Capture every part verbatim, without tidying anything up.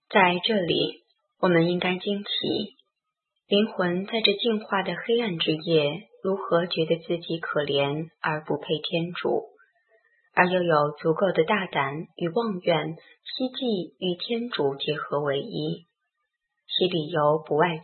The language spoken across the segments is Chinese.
在这里，我们应该惊奇，灵魂在这进化的黑暗之夜，如何觉得自己可怜而不配天主，而又有足够的大胆与妄愿，希冀与天主结合为一。其理由不外此。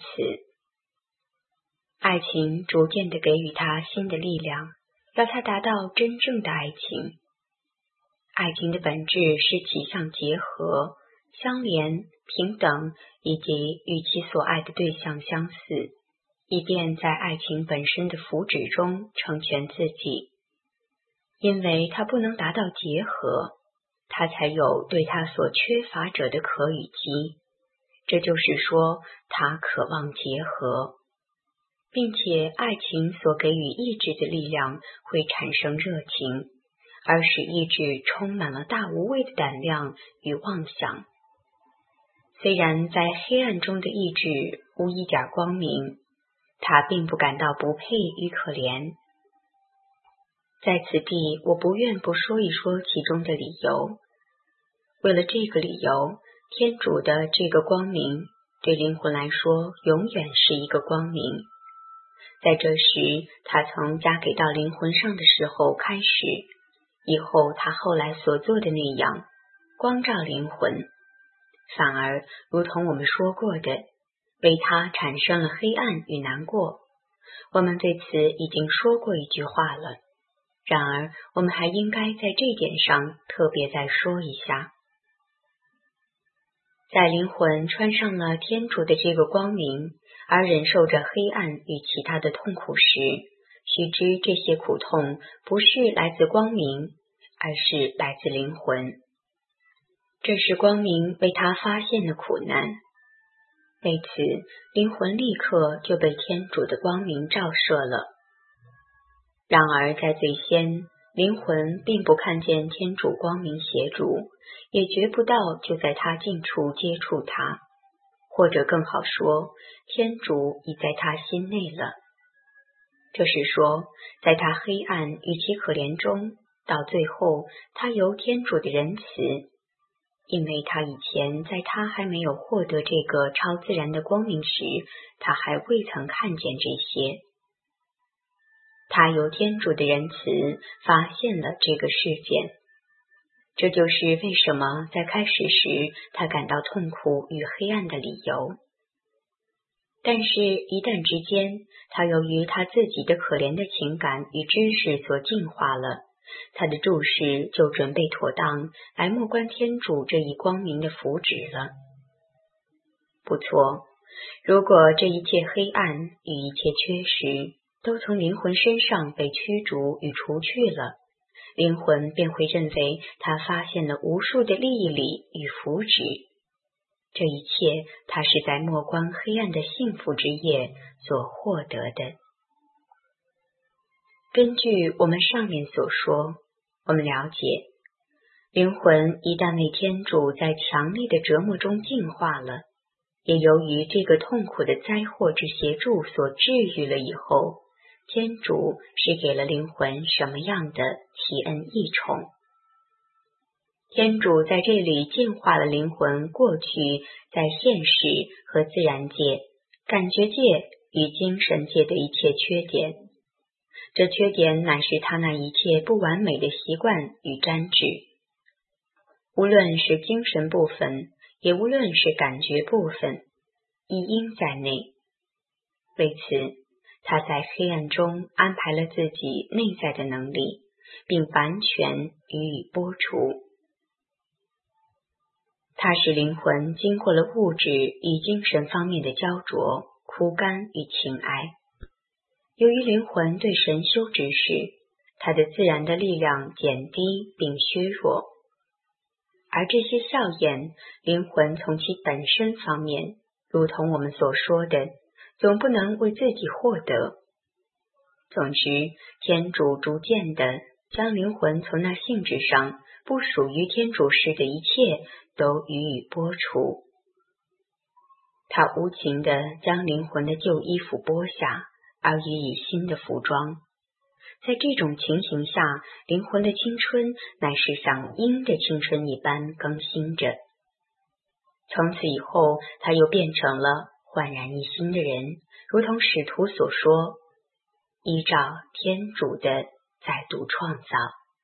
爱情逐渐地给予他新的力量，要他达到真正的爱情。爱情的本质是其向结合、相连、平等，以及与其所爱的对象相似，以便在爱情本身的福祉中成全自己。因为他不能达到结合，他才有对他所缺乏者的可与基。这就是说，他渴望结合，并且爱情所给予意志的力量会产生热情，而使意志充满了大无畏的胆量与妄想。虽然在黑暗中的意志无一点光明，他并不感到不配与可怜。在此地，我不愿不说一说其中的理由。为了这个理由，天主的这个光明对灵魂来说永远是一个光明。在这时他曾加给到灵魂上的时候开始，以后他后来所做的那样，光照灵魂，反而如同我们说过的，为他产生了黑暗与难过。我们对此已经说过一句话了，然而我们还应该在这点上特别再说一下。在灵魂穿上了天主的这个光明，而忍受着黑暗与其他的痛苦时，须知这些苦痛不是来自光明，而是来自灵魂。这是光明为他发现的苦难。为此，灵魂立刻就被天主的光明照射了。然而在最先，灵魂并不看见天主光明协助，也觉不到就在他近处接触他，或者更好说，天主已在他心内了。这是说，在他黑暗与其可怜中，到最后他由天主的仁慈，因为他以前在他还没有获得这个超自然的光明时，他还未曾看见这些。他由天主的仁慈发现了这个事件，这就是为什么在开始时他感到痛苦与黑暗的理由。但是，一旦之间，他由于他自己的可怜的情感与知识所净化了，他的注视就准备妥当来默观天主这一光明的福祉了。不错，如果这一切黑暗与一切缺失都从灵魂身上被驱逐与除去了，灵魂便会认为他发现了无数的利益里与福祉。这一切他是在默观黑暗的幸福之夜所获得的。根据我们上面所说，我们了解，灵魂一旦为天主在强烈的折磨中净化了，也由于这个痛苦的灾祸之协助所治愈了以后，天主是给了灵魂什么样的奇恩异宠？天主在这里净化了灵魂过去在现实和自然界、感觉界与精神界的一切缺点。这缺点乃是他那一切不完美的习惯与沾致，无论是精神部分，也无论是感觉部分，一应在内。为此，他在黑暗中安排了自己内在的能力，并完全予以剥除。它使灵魂经过了物质与精神方面的焦灼、枯干与情哀。由于灵魂对神修指示，它的自然的力量减低并削弱，而这些效验，灵魂从其本身方面，如同我们所说的，总不能为自己获得。总之，天主逐渐地将灵魂从那性质上不属于天主式的一切都予以剥除。他无情地将灵魂的旧衣服剥下，而予以新的服装。在这种情形下，灵魂的青春乃是像鹰的青春一般更新着。 从此以后，他又变成了焕然一新的人，如同使徒所说，依照天主的再度创造。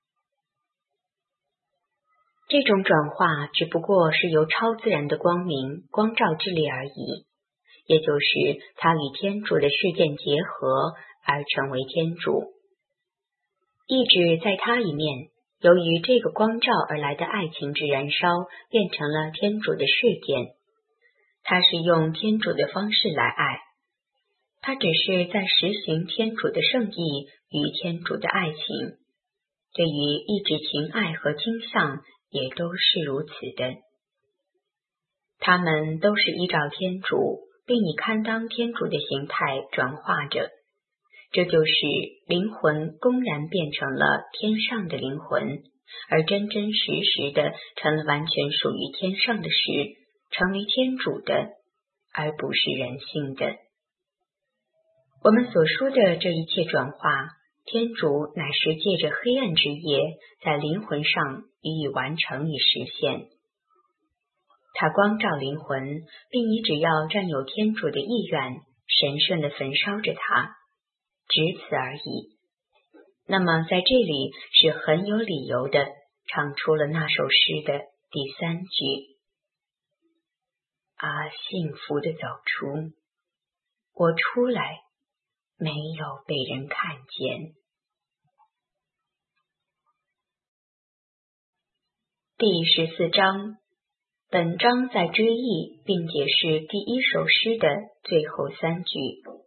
这种转化只不过是由超自然的光明光照之力而已，也就是他与天主的事件结合而成为天主。意志在他一面，由于这个光照而来的爱情之燃烧，变成了天主的事件。他是用天主的方式来爱，他只是在实行天主的圣意与天主的爱情。对于意志情爱和倾向也都是如此的，他们都是依照天主并以堪当天主的形态转化着，这就是灵魂公然变成了天上的灵魂，而真真实实的成了完全属于天上的事，成为天主的，而不是人性的。我们所说的这一切转化，天主乃是借着黑暗之夜在灵魂上予以完成与实现。他光照灵魂，并以只要占有天主的意愿，神圣地焚烧着它，只此而已。那么在这里是很有理由的唱出了那首诗的第三句：啊，幸福地走出，我出来没有被人看见。第十四章，本章在追忆并解释第一首诗的最后三句。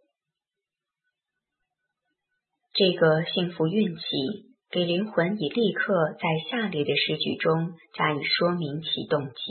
这个幸福运气给灵魂以立刻在下列的诗句中加以说明其动机。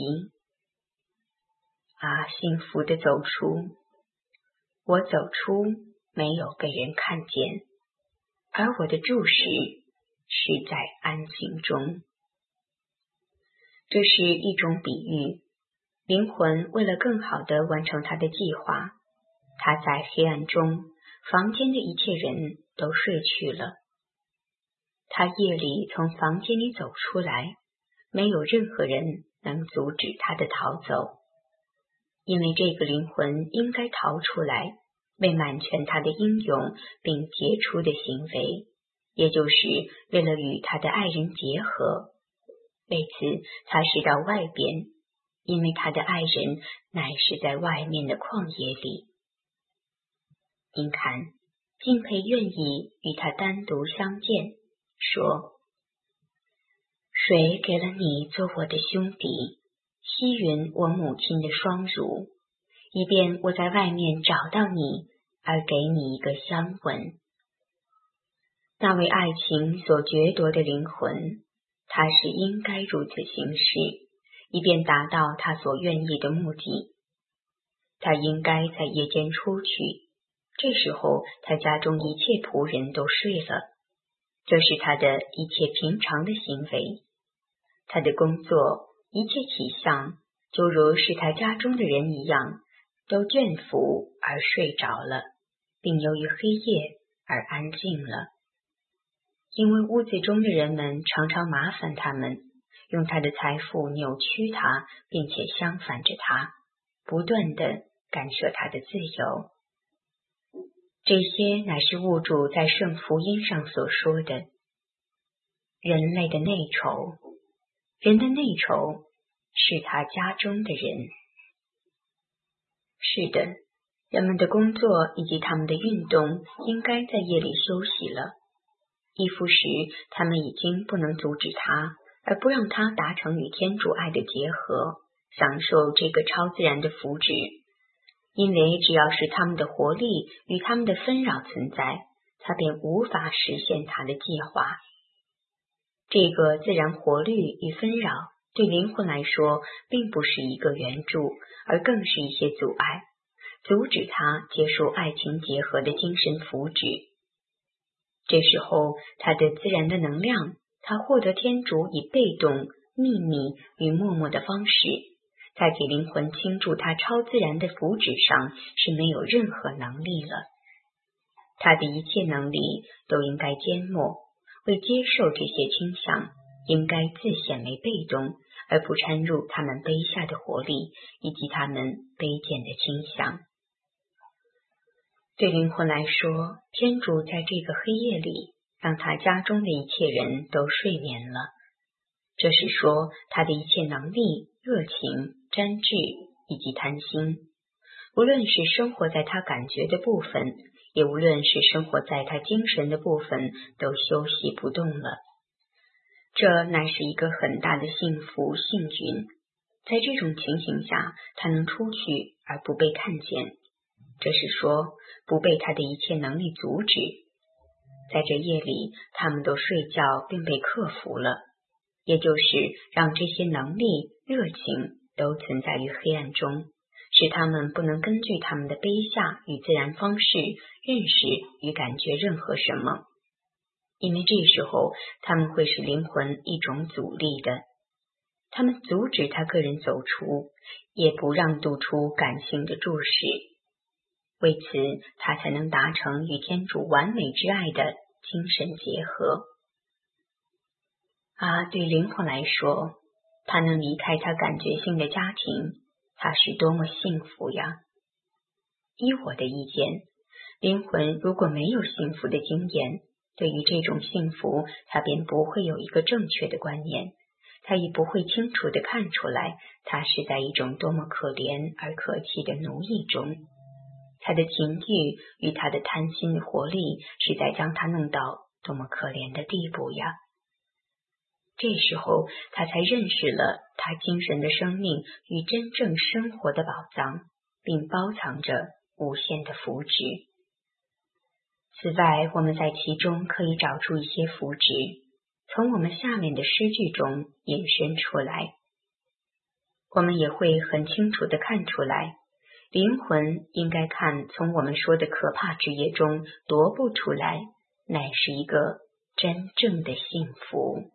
啊，幸福地走出，我走出没有被人看见，而我的注视是在安静中。这是一种比喻，灵魂为了更好地完成它的计划，它在黑暗中，房间的一切人都睡去了。他夜里从房间里走出来，没有任何人能阻止他的逃走，因为这个灵魂应该逃出来，为满全他的英勇并杰出的行为，也就是为了与他的爱人结合。为此他是到外边，因为他的爱人乃是在外面的旷野里。您看，敬佩愿意与他单独相见，说：谁给了你做我的兄弟，吸吮我母亲的双乳，以便我在外面找到你，而给你一个香吻。那为爱情所掠夺的灵魂，他是应该如此行事，以便达到他所愿意的目的。他应该在夜间出去，这时候他家中一切仆人都睡了，这是他的一切平常的行为。他的工作一切起象，就如是他家中的人一样，都倦服而睡着了，并由于黑夜而安静了。因为屋子中的人们常常麻烦他们，用他的财富扭曲他，并且相反着他，不断地干涉他的自由。这些乃是物主在圣福音上所说的人类的内仇，人的内仇是他家中的人。是的，人们的工作以及他们的运动应该在夜里休息了。一夫时，他们已经不能阻止他，而不让他达成与天主爱的结合，享受这个超自然的福祉。因为只要是他们的活力与他们的纷扰存在，他便无法实现他的计划。这个自然活律与纷扰对灵魂来说并不是一个援助，而更是一些阻碍，阻止他接受爱情结合的精神福祉。这时候他的自然的能量，他获得天主以被动、秘密与默默的方式，在给灵魂倾注他超自然的福祉上是没有任何能力了。他的一切能力都应该缄默，为接受这些倾向，应该自显为被动， 而不掺入他们卑下的活力以及他们卑贱的倾向。对灵魂来说，天主在这个黑夜里让他家中的一切人都睡眠了，这是说他的一切能力、热情、沾致以及贪心，无论是生活在他感觉的部分，也无论是生活在他精神的部分，都休息不动了。这乃是一个很大的幸福幸运，在这种情形下，他能出去而不被看见，这是说不被他的一切能力阻止。在这夜里，他们都睡觉并被克服了，也就是让这些能力、热情都存在于黑暗中，使他们不能根据他们的卑下与自然方式认识与感觉任何什么，因为这时候他们会使灵魂一种阻力的，他们阻止他个人走出，也不让渡出感性的注视，为此他才能达成与天主完美之爱的精神结合。啊，对灵魂来说，他能离开他感觉性的家庭，他是多么幸福呀！依我的意见，灵魂如果没有幸福的经验，对于这种幸福，他便不会有一个正确的观念，他也不会清楚地看出来，他是在一种多么可怜而可气的奴役中。他的情欲与他的贪心的活力是在将他弄到多么可怜的地步呀！这时候他才认识了他精神的生命与真正生活的宝藏，并包藏着无限的福祉。此外，我们在其中可以找出一些福祉，从我们下面的诗句中引申出来。我们也会很清楚地看出来，灵魂应该看从我们说的可怕之夜中夺不出来，乃是一个真正的幸福。